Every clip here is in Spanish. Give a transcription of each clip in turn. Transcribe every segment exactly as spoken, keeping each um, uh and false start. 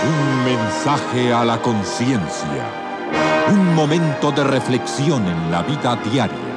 Un mensaje a la conciencia. Un momento de reflexión en la vida diaria.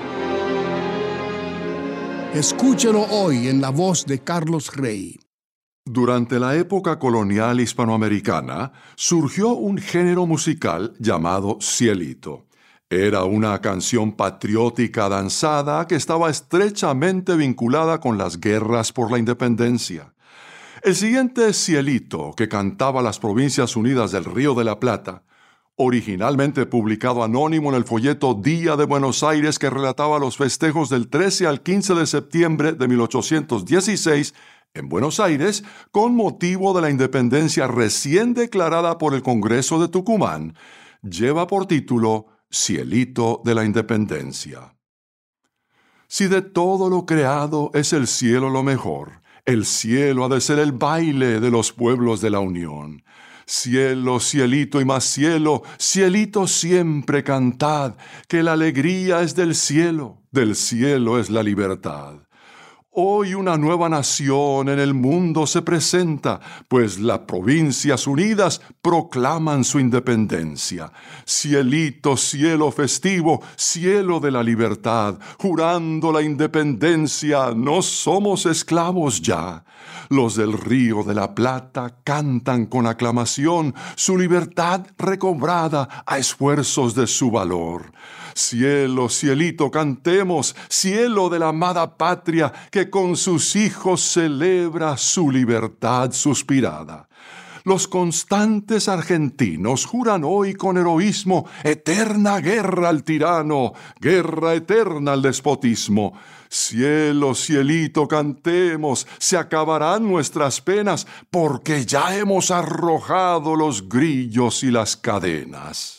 Escúchelo hoy en la voz de Carlos Rey. Durante la época colonial hispanoamericana, surgió un género musical llamado cielito. Era una canción patriótica danzada que estaba estrechamente vinculada con las guerras por la independencia. El siguiente cielito que cantaba las Provincias Unidas del Río de la Plata, originalmente publicado anónimo en el folleto Día de Buenos Aires que relataba los festejos del trece al quince de septiembre de mil ochocientos dieciséis en Buenos Aires, con motivo de la independencia recién declarada por el Congreso de Tucumán, lleva por título Cielito de la Independencia. Si de todo lo creado es el cielo lo mejor, el cielo ha de ser el baile de los pueblos de la Unión. Cielo, cielito y más cielo, cielito siempre cantad, que la alegría es del cielo, del cielo es la libertad. Hoy una nueva nación en el mundo se presenta, pues las Provincias Unidas proclaman su independencia. Cielito, cielo festivo, cielo de la libertad, jurando la independencia, no somos esclavos ya. Los del Río de la Plata cantan con aclamación su libertad recobrada a esfuerzos de su valor. Cielo, cielito, cantemos, cielo de la amada patria que con sus hijos celebra su libertad suspirada. Los constantes argentinos juran hoy con heroísmo eterna guerra al tirano, guerra eterna al despotismo. Cielo, cielito, cantemos, se acabarán nuestras penas porque ya hemos arrojado los grillos y las cadenas.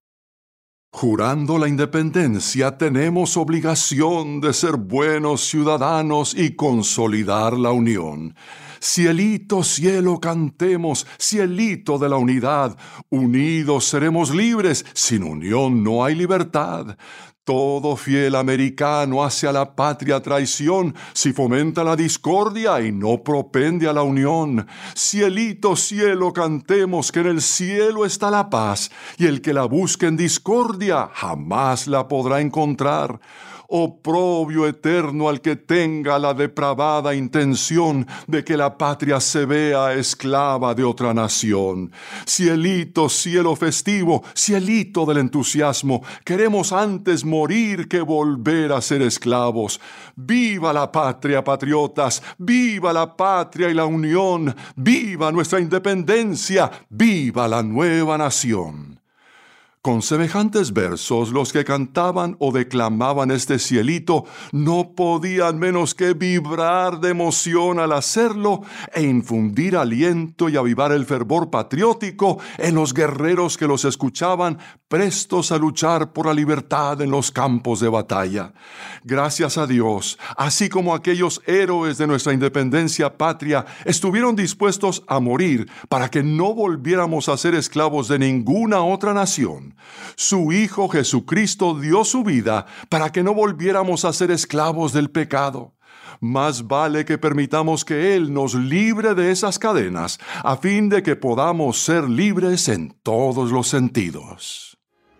Jurando la independencia, tenemos obligación de ser buenos ciudadanos y consolidar la unión. Cielito, cielo, cantemos, cielito de la unidad. Unidos seremos libres, sin unión no hay libertad. Todo fiel americano hace a la patria traición si fomenta la discordia y no propende a la unión. Cielito, cielo, cantemos que en el cielo está la paz y el que la busque en discordia jamás la podrá encontrar. Oprobio eterno al que tenga la depravada intención de que la patria se vea esclava de otra nación. Cielito, cielo festivo, cielito del entusiasmo, queremos antes morir que volver a ser esclavos. ¡Viva la patria, patriotas! ¡Viva la patria y la unión! ¡Viva nuestra independencia! ¡Viva la nueva nación! Con semejantes versos, los que cantaban o declamaban este cielito no podían menos que vibrar de emoción al hacerlo e infundir aliento y avivar el fervor patriótico en los guerreros que los escuchaban, prestos a luchar por la libertad en los campos de batalla. Gracias a Dios, así como aquellos héroes de nuestra independencia patria estuvieron dispuestos a morir para que no volviéramos a ser esclavos de ninguna otra nación. Su Hijo Jesucristo dio su vida para que no volviéramos a ser esclavos del pecado. Más vale que permitamos que Él nos libre de esas cadenas, a fin de que podamos ser libres en todos los sentidos.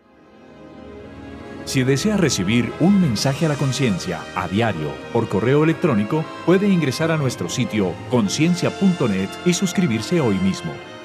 Si desea recibir un mensaje a la conciencia a diario por correo electrónico, puede ingresar a nuestro sitio conciencia punto net y suscribirse hoy mismo.